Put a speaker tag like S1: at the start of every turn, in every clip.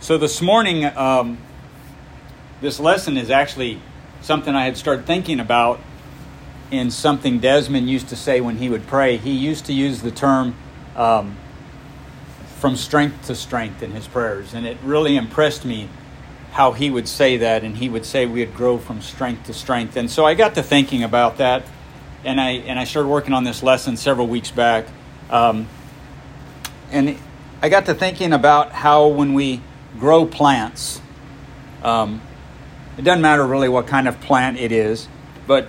S1: So this morning, this lesson is actually something I had started thinking about in something Desmond used to say when he would pray. He used to use the term from strength to strength in his prayers. And it really impressed me how he would say that. And he would say we would grow from strength to strength. And so I got to thinking about that. And I started working on this lesson several weeks back. And I got to thinking about how when we grow plants, it doesn't matter really what kind of plant it is, but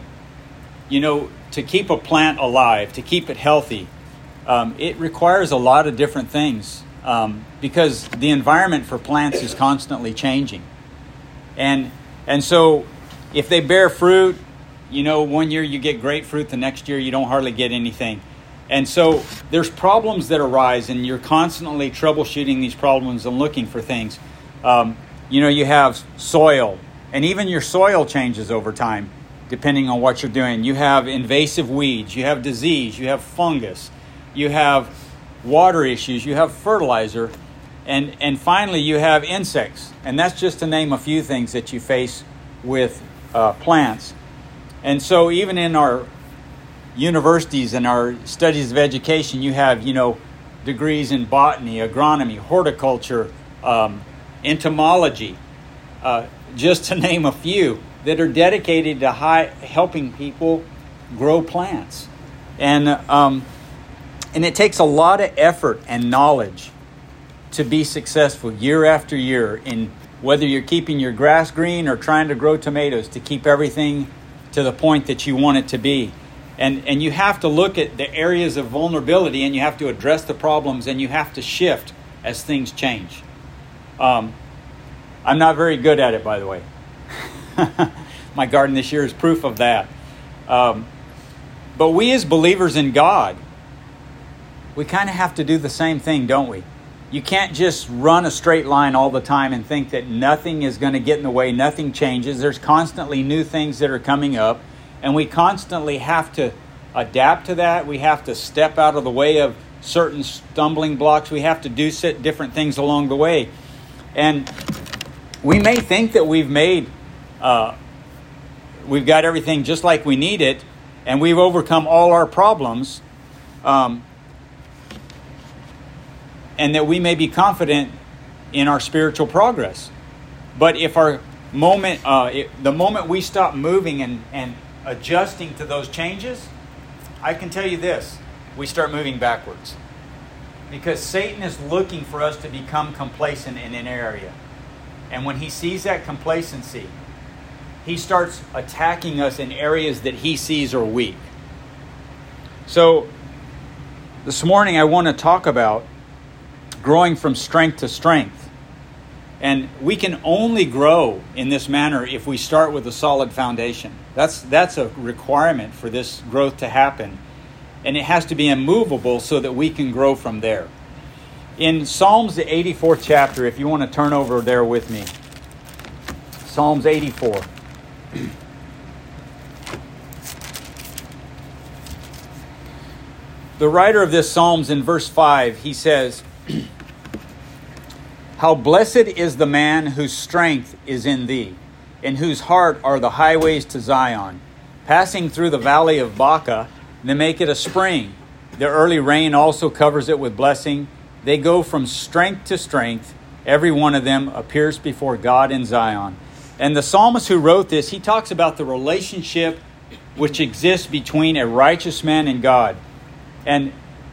S1: to keep a plant alive, to keep it healthy, it requires a lot of different things because the environment for plants is constantly changing. And so if they bear fruit, one year you get great fruit, the next year you don't hardly get anything. And so there's problems that arise, and you're constantly troubleshooting these problems and looking for things. You have soil, and even your soil changes over time, depending on what you're doing. You have invasive weeds, you have disease, you have fungus, you have water issues, you have fertilizer, and finally you have insects. And that's just to name a few things that you face with plants. And so even in our universities and our studies of education, you have, degrees in botany, agronomy, horticulture, entomology, just to name a few, that are dedicated to helping people grow plants. And it takes a lot of effort and knowledge to be successful year after year in whether you're keeping your grass green or trying to grow tomatoes, to keep everything to the point that you want it to be. And you have to look at the areas of vulnerability, and you have to address the problems, and you have to shift as things change. I'm not very good at it, by the way. My garden this year is proof of that. But we as believers in God, we kind of have to do the same thing, don't we? You can't just run a straight line all the time and think that nothing is going to get in the way, nothing changes. There's constantly new things that are coming up. And we constantly have to adapt to that. We have to step out of the way of certain stumbling blocks. We have to do different things along the way. And we may think that we've got everything just like we need it, and we've overcome all our problems, and that we may be confident in our spiritual progress. But if the moment we stop moving and adjusting to those changes, I can tell you this, we start moving backwards. Because Satan is looking for us to become complacent in an area. And when he sees that complacency, he starts attacking us in areas that he sees are weak. So this morning I want to talk about growing from strength to strength. And we can only grow in this manner if we start with a solid foundation. That's a requirement for this growth to happen. And it has to be immovable so that we can grow from there. In Psalms, the 84th chapter, if you want to turn over there with me. Psalms 84. The writer of this Psalms in verse 5, he says, "How blessed is the man whose strength is in thee, in whose heart are the highways to Zion. Passing through the valley of Baca, they make it a spring. The early rain also covers it with blessing. They go from strength to strength. Every one of them appears before God in Zion." And the psalmist who wrote this, he talks about the relationship which exists between a righteous man and God. And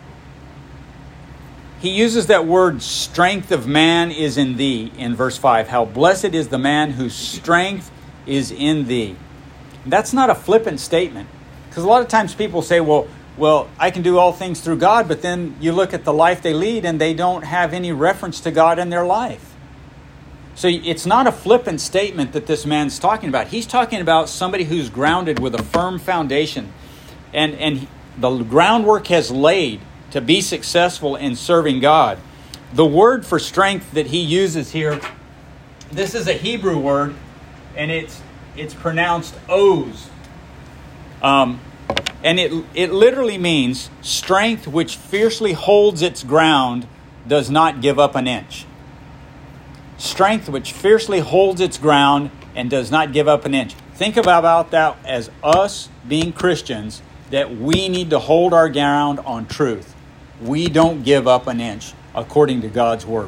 S1: he uses that word, strength of man is in thee, in verse 5. How blessed is the man whose strength is in thee. That's not a flippant statement. Because a lot of times people say, well, I can do all things through God, but then you look at the life they lead and they don't have any reference to God in their life. So it's not a flippant statement that this man's talking about. He's talking about somebody who's grounded with a firm foundation. And the groundwork has laid to be successful in serving God. The word for strength that he uses here, this is a Hebrew word, and it's pronounced oz. And it literally means strength which fiercely holds its ground, does not give up an inch. Strength which fiercely holds its ground and does not give up an inch. Think about that as us being Christians, that we need to hold our ground on truth. We don't give up an inch according to God's word.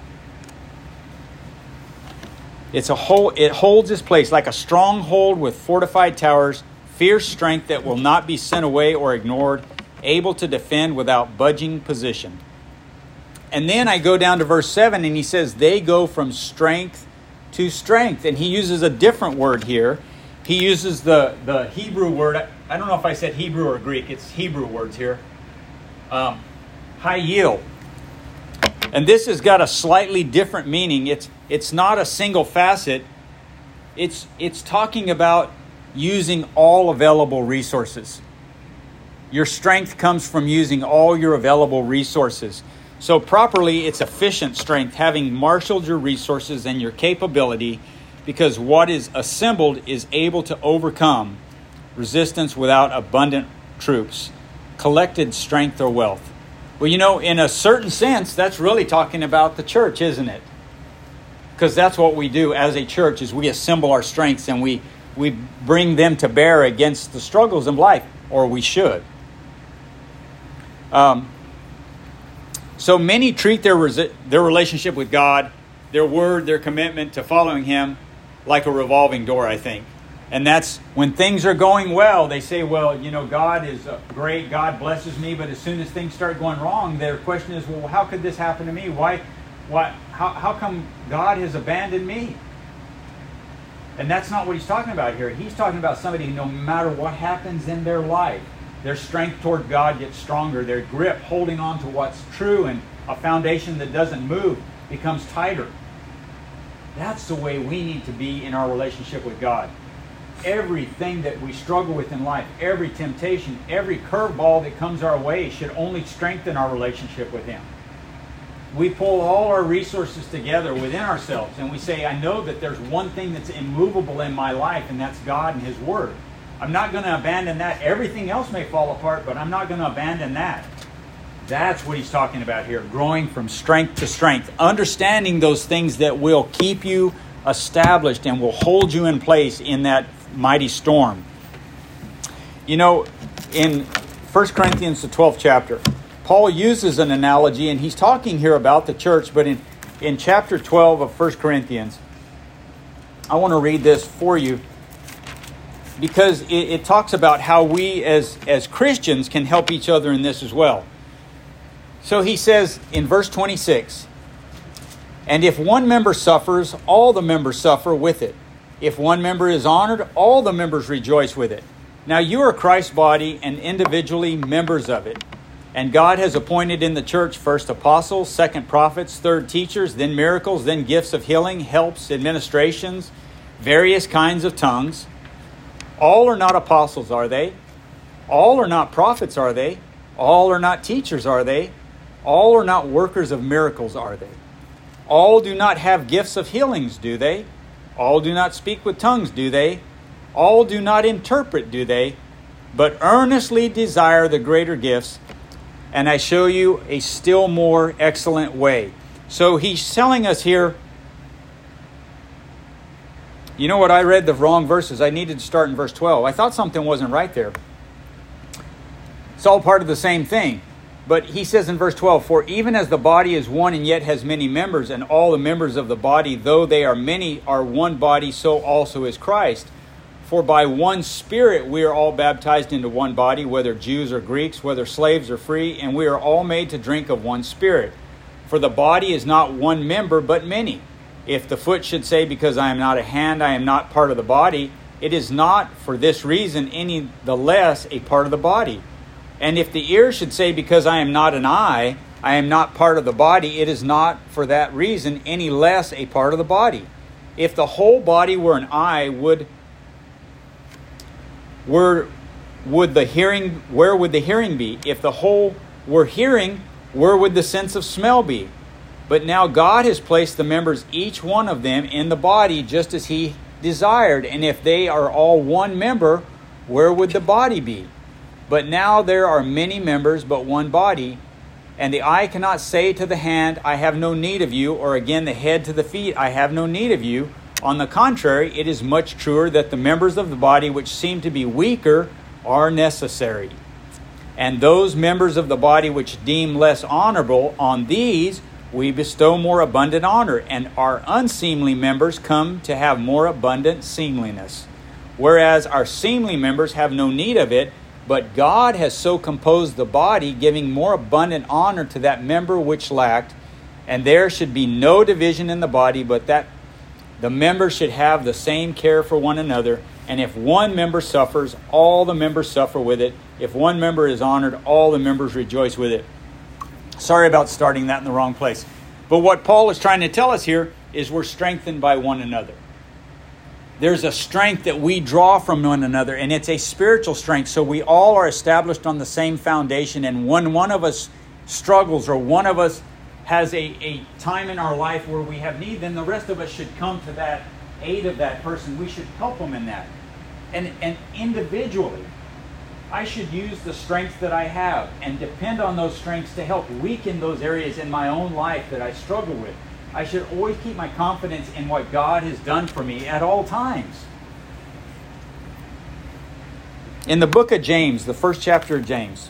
S1: It holds its place like a stronghold with fortified towers, fierce strength that will not be sent away or ignored, able to defend without budging position. And then I go down to verse 7 and he says, they go from strength to strength. And he uses a different word here. He uses the Hebrew word. I don't know if I said Hebrew or Greek. It's Hebrew words here. High yield. And this has got a slightly different meaning. It's not a single facet. It's talking about using all available resources. Your strength comes from using all your available resources. So properly, it's efficient strength, having marshaled your resources and your capability, because what is assembled is able to overcome resistance without abundant troops, collected strength or wealth. Well, in a certain sense, that's really talking about the church, isn't it? Because that's what we do as a church, is we assemble our strengths and we bring them to bear against the struggles of life, or we should. So many treat their relationship with God, their word, their commitment to following Him, like a revolving door, I think. And that's when things are going well, they say, well, God is great, God blesses me, but as soon as things start going wrong, their question is, well, how could this happen to me? How come God has abandoned me? And that's not what he's talking about here. He's talking about somebody who, no matter what happens in their life, their strength toward God gets stronger. Their grip holding on to what's true and a foundation that doesn't move becomes tighter. That's the way we need to be in our relationship with God. Everything that we struggle with in life, every temptation, every curveball that comes our way should only strengthen our relationship with Him. We pull all our resources together within ourselves and we say, I know that there's one thing that's immovable in my life, and that's God and His Word. I'm not going to abandon that. Everything else may fall apart, but I'm not going to abandon that. That's what he's talking about here, growing from strength to strength, understanding those things that will keep you established and will hold you in place in that mighty storm. In 1 Corinthians, the 12th chapter, Paul uses an analogy, and he's talking here about the church, but in chapter 12 of 1 Corinthians, I want to read this for you, because it talks about how we as Christians can help each other in this as well. So he says in verse 26, and if one member suffers, all the members suffer with it. If one member is honored, all the members rejoice with it. Now you are Christ's body and individually members of it. And God has appointed in the church first apostles, second prophets, third teachers, then miracles, then gifts of healing, helps, administrations, various kinds of tongues. All are not apostles, are they? All are not prophets, are they? All are not teachers, are they? All are not workers of miracles, are they? All do not have gifts of healings, do they? All do not speak with tongues, do they? All do not interpret, do they? But earnestly desire the greater gifts, and I show you a still more excellent way. So he's telling us here, you know what, I read the wrong verses. I needed to start in verse 12. I thought something wasn't right there. It's all part of the same thing. But he says in verse 12, for even as the body is one and yet has many members, and all the members of the body, though they are many, are one body, so also is Christ. For by one Spirit we are all baptized into one body, whether Jews or Greeks, whether slaves or free, and we are all made to drink of one Spirit. For the body is not one member, but many. If the foot should say, because I am not a hand, I am not part of the body, it is not for this reason any the less a part of the body. And if the ear should say, because I am not an eye, I am not part of the body, it is not for that reason any less a part of the body. If the whole body were an eye, where would the hearing be? If the whole were hearing, where would the sense of smell be? But now God has placed the members, each one of them, in the body just as He desired. And if they are all one member, where would the body be? But now there are many members, but one body. And the eye cannot say to the hand, I have no need of you, or again the head to the feet, I have no need of you. On the contrary, it is much truer that the members of the body which seem to be weaker are necessary. And those members of the body which deem less honorable, on these we bestow more abundant honor, and our unseemly members come to have more abundant seemliness. Whereas our seemly members have no need of it, but God has so composed the body, giving more abundant honor to that member which lacked, and there should be no division in the body, but that the members should have the same care for one another. And if one member suffers, all the members suffer with it. If one member is honored, all the members rejoice with it. Sorry about starting that in the wrong place. But what Paul is trying to tell us here is we're strengthened by one another. There's a strength that we draw from one another, and it's a spiritual strength. So we all are established on the same foundation. And when one of us struggles or one of us has a time in our life where we have need, then the rest of us should come to that aid of that person. We should help them in that. And individually, I should use the strengths that I have and depend on those strengths to help weaken those areas in my own life that I struggle with. I should always keep my confidence in what God has done for me at all times. In the book of James, the first chapter of James,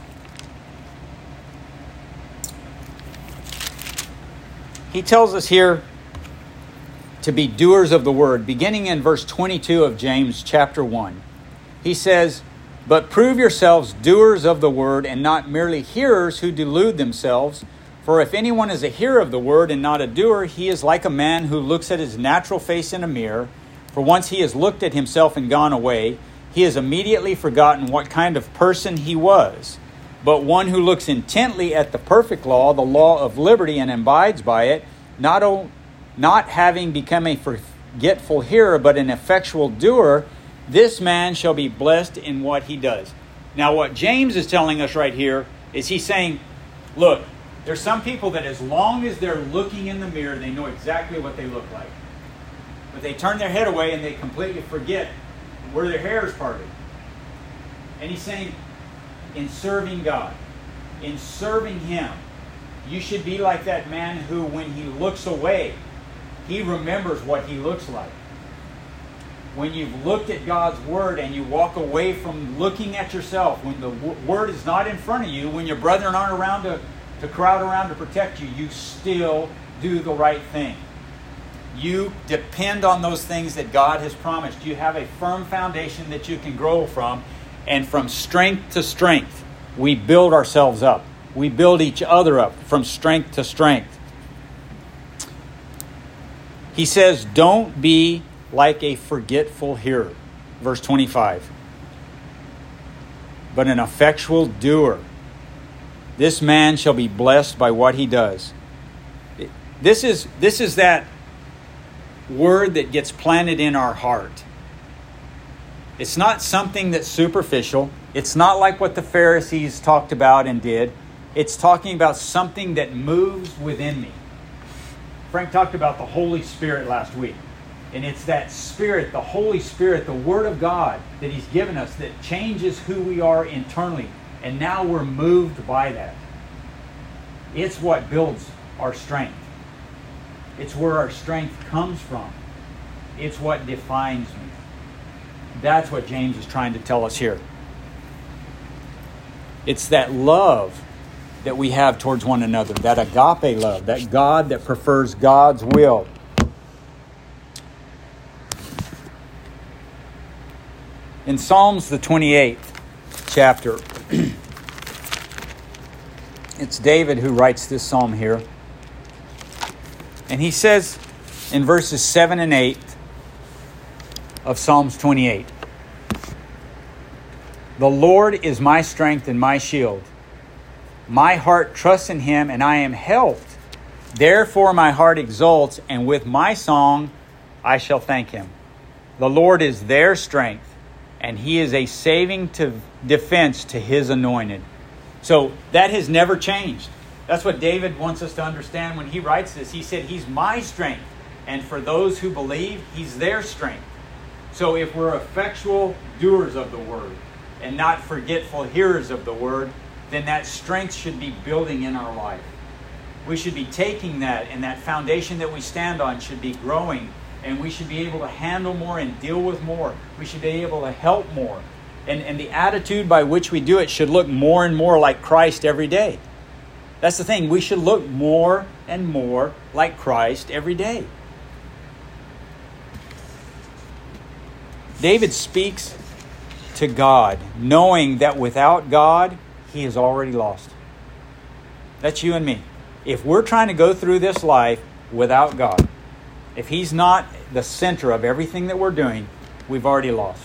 S1: he tells us here to be doers of the word. Beginning in verse 22 of James chapter 1, he says, "But prove yourselves doers of the word, and not merely hearers who delude themselves. For if anyone is a hearer of the word and not a doer, he is like a man who looks at his natural face in a mirror. For once he has looked at himself and gone away, he has immediately forgotten what kind of person he was. But one who looks intently at the perfect law, the law of liberty, and abides by it, not having become a forgetful hearer, but an effectual doer, this man shall be blessed in what he does." Now what James is telling us right here is he's saying, look, there's some people that as long as they're looking in the mirror, they know exactly what they look like. But they turn their head away and they completely forget where their hair is parted. And he's saying, in serving God, in serving Him, you should be like that man who, when he looks away, he remembers what he looks like. When you've looked at God's Word and you walk away from looking at yourself, when the Word is not in front of you, when your brethren aren't around to crowd around to protect you, you still do the right thing. You depend on those things that God has promised. You have a firm foundation that you can grow from, and from strength to strength, we build ourselves up. We build each other up from strength to strength. He says, don't be like a forgetful hearer. Verse 25. But an effectual doer. This man shall be blessed by what he does. This is that word that gets planted in our heart. It's not something that's superficial. It's not like what the Pharisees talked about and did. It's talking about something that moves within me. Frank talked about the Holy Spirit last week. And it's that Spirit, the Holy Spirit, the Word of God that He's given us that changes who we are internally. And now we're moved by that. It's what builds our strength. It's where our strength comes from. It's what defines me. That's what James is trying to tell us here. It's that love that we have towards one another, that agape love, that God that prefers God's will. In Psalms, the 28th chapter, it's David who writes this psalm here. And he says in verses 7 and 8 of Psalms 28, "The Lord is my strength and my shield. My heart trusts in Him, and I am helped. Therefore my heart exults, and with my song I shall thank Him. The Lord is their strength, and He is a saving defense to His anointed." So that has never changed. That's what David wants us to understand when he writes this. He said, He's my strength. And for those who believe, He's their strength. So if we're effectual doers of the Word and not forgetful hearers of the Word, then that strength should be building in our life. We should be taking that, and that foundation that we stand on should be growing, and we should be able to handle more and deal with more. We should be able to help more. And the attitude by which we do it should look more and more like Christ every day. That's the thing. We should look more and more like Christ every day. David speaks to God, knowing that without God, he is already lost. That's you and me. If we're trying to go through this life without God, if he's not the center of everything that we're doing, we've already lost.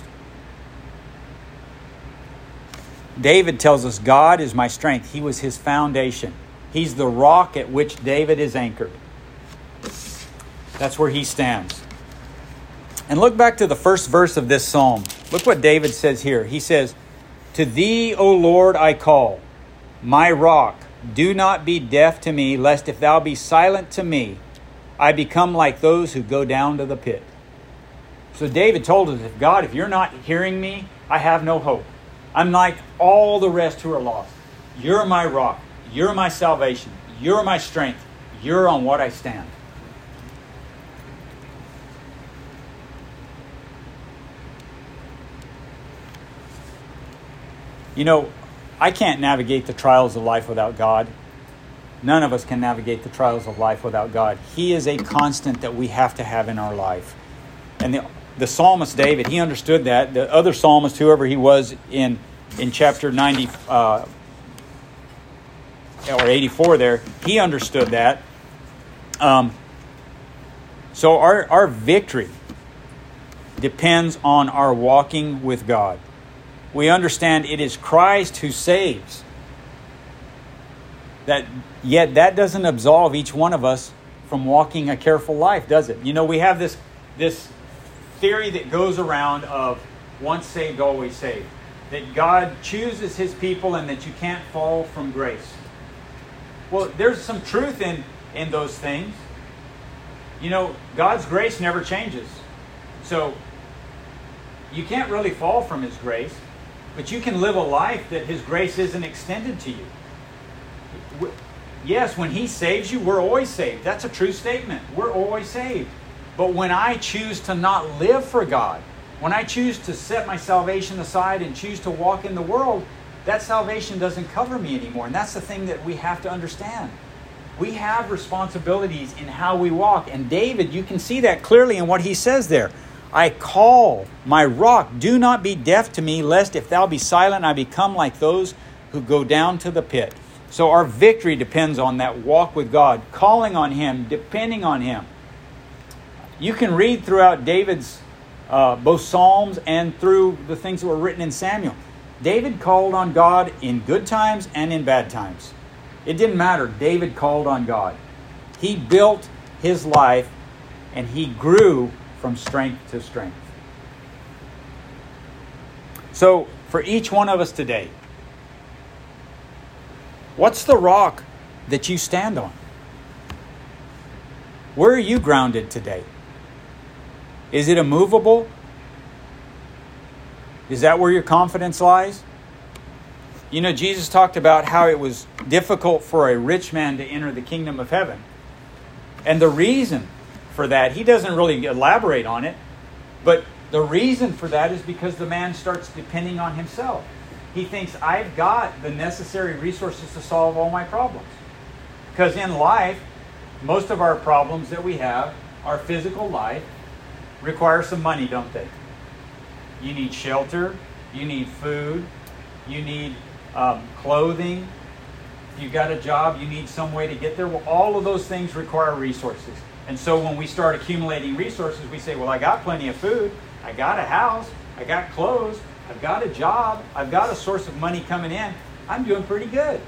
S1: David tells us, God is my strength. He was his foundation. He's the rock at which David is anchored. That's where he stands. And look back to the first verse of this psalm. Look what David says here. He says, "To thee, O Lord, I call, my rock. Do not be deaf to me, lest if thou be silent to me, I become like those who go down to the pit." So David told us, if you're not hearing me, I have no hope. I'm like all the rest who are lost. You're my rock. You're my salvation. You're my strength. You're on what I stand. You know, I can't navigate the trials of life without God. None of us can navigate the trials of life without God. He is a constant that we have to have in our life. And the psalmist David, he understood that. The other psalmist, whoever he was in chapter 90 or 84 there, he understood that. So our victory depends on our walking with God. We understand it is Christ who saves. Yet that doesn't absolve each one of us from walking a careful life, does it? You know, we have this theory that goes around of once saved, always saved. That God chooses his people and that you can't fall from grace. Well, there's some truth in those things. You know, God's grace never changes. So you can't really fall from his grace, but you can live a life that his grace isn't extended to you. Yes, when he saves you, we're always saved. That's a true statement. We're always saved. But when I choose to not live for God, when I choose to set my salvation aside and choose to walk in the world, that salvation doesn't cover me anymore. And that's the thing that we have to understand. We have responsibilities in how we walk. And David, you can see that clearly in what he says there. I call my rock, do not be deaf to me, lest if thou be silent, I become like those who go down to the pit. So our victory depends on that walk with God, calling on him, depending on him. You can read throughout David's both Psalms and through the things that were written in Samuel. David called on God in good times and in bad times. It didn't matter. David called on God. He built his life and he grew from strength to strength. So for each one of us today, what's the rock that you stand on? Where are you grounded today? Is it immovable? Is that where your confidence lies? You know, Jesus talked about how it was difficult for a rich man to enter the kingdom of heaven. And the reason for that, he doesn't really elaborate on it, but the reason for that is because the man starts depending on himself. He thinks, I've got the necessary resources to solve all my problems. Because in life, most of our problems that we have, our physical life, require some money, don't they? You need shelter, you need food, you need clothing. If you've got a job, you need some way to get there. Well, all of those things require resources. And so when we start accumulating resources, we say, well, I got plenty of food, I got a house, I got clothes, I've got a job, I've got a source of money coming in. I'm doing pretty good.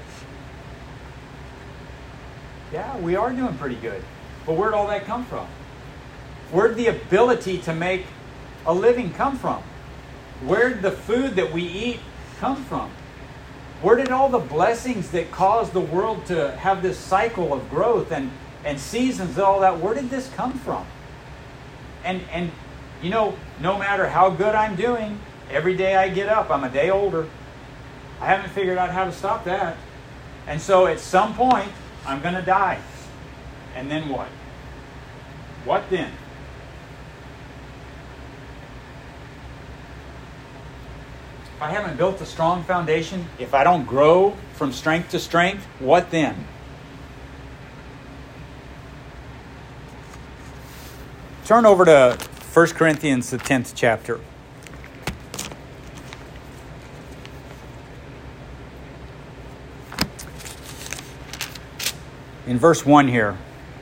S1: Yeah, we are doing pretty good. But where'd all that come from? Where'd the ability to make a living come from? Where'd the food that we eat come from? Where did all the blessings that caused the world to have this cycle of growth and seasons and all that, where did this come from? And you know, no matter how good I'm doing, every day I get up, I'm a day older. I haven't figured out how to stop that. And so at some point, I'm going to die. And then what? What then? If I haven't built a strong foundation, if I don't grow from strength to strength, what then? Turn over to 1 Corinthians, the 10th chapter. In verse 1 here.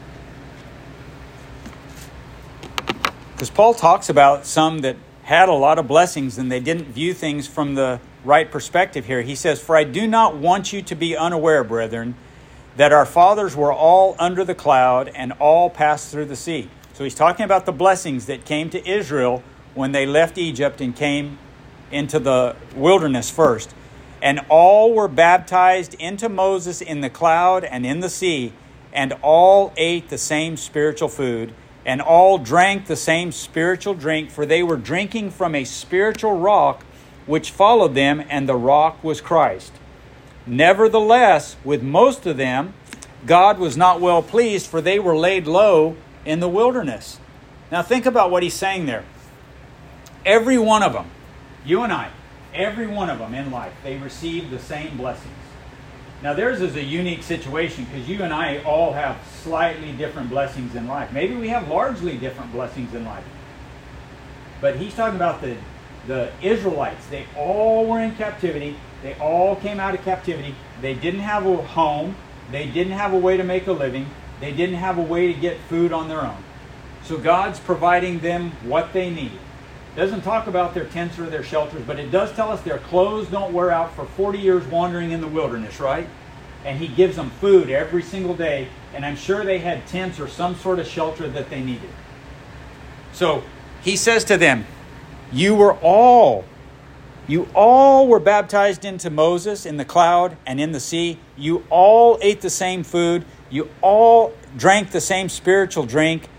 S1: Because Paul talks about some that had a lot of blessings and they didn't view things from the right perspective here. He says, "For I do not want you to be unaware, brethren, that our fathers were all under the cloud and all passed through the sea." So he's talking about the blessings that came to Israel when they left Egypt and came into the wilderness first. "And all were baptized into Moses in the cloud and in the sea, and all ate the same spiritual food, and all drank the same spiritual drink, for they were drinking from a spiritual rock which followed them, and the rock was Christ. Nevertheless, with most of them, God was not well pleased, for they were laid low in the wilderness." Now think about what he's saying there. Every one of them, you and I, every one of them in life, they received the same blessings. Now theirs is a unique situation because you and I all have slightly different blessings in life. Maybe we have largely different blessings in life. But he's talking about the Israelites. They all were in captivity. They all came out of captivity. They didn't have a home. They didn't have a way to make a living. They didn't have a way to get food on their own. So God's providing them what they need. It doesn't talk about their tents or their shelters, but it does tell us their clothes don't wear out for 40 years wandering in the wilderness, right? And he gives them food every single day. And I'm sure they had tents or some sort of shelter that they needed. So he says to them, you all were baptized into Moses in the cloud and in the sea. You all ate the same food. You all drank the same spiritual drink.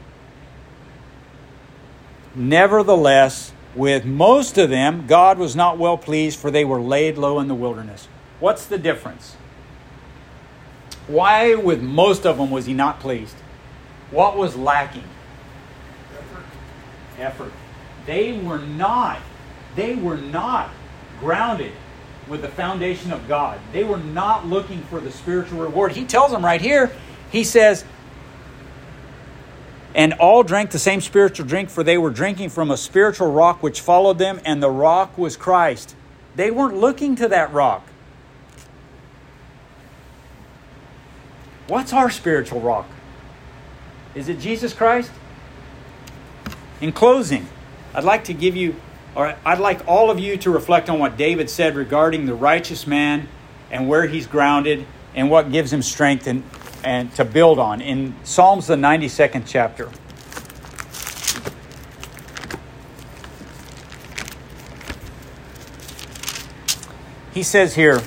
S1: Nevertheless, with most of them, God was not well pleased, for they were laid low in the wilderness. What's the difference? Why with most of them was he not pleased? What was lacking? Effort. They were not grounded with the foundation of God. They were not looking for the spiritual reward. He tells them right here, he says, and all drank the same spiritual drink, for they were drinking from a spiritual rock which followed them, and the rock was Christ. They weren't looking to that rock. What's our spiritual rock? Is it Jesus Christ? In closing, I'd like all of you to reflect on what David said regarding the righteous man and where he's grounded and what gives him strength and to build on. In Psalms, the 92nd chapter. He says here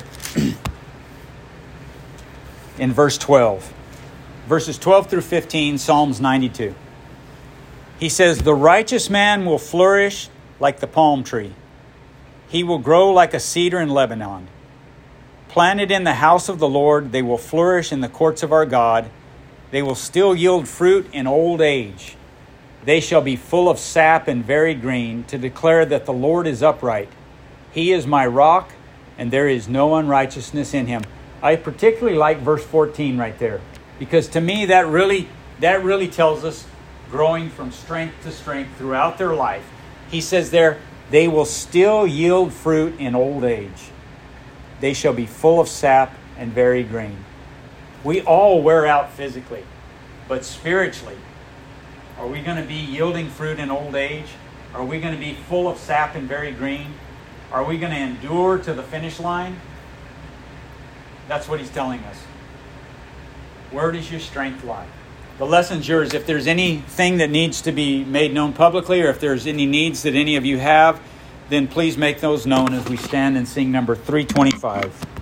S1: in verse 12, verses 12 through 15, Psalms 92. He says, the righteous man will flourish like the palm tree. He will grow like a cedar in Lebanon. Planted in the house of the Lord, they will flourish in the courts of our God. They will still yield fruit in old age. They shall be full of sap and very green, to declare that the Lord is upright. He is my rock, and there is no unrighteousness in him. I particularly like verse 14 right there, because to me that really tells us growing from strength to strength throughout their life. He says there, they will still yield fruit in old age. They shall be full of sap and very green. We all wear out physically, but spiritually, are we going to be yielding fruit in old age? Are we going to be full of sap and very green? Are we going to endure to the finish line? That's what he's telling us. Where does your strength lie? The lesson's yours. If there's anything that needs to be made known publicly, or if there's any needs that any of you have, then please make those known as we stand and sing number 325.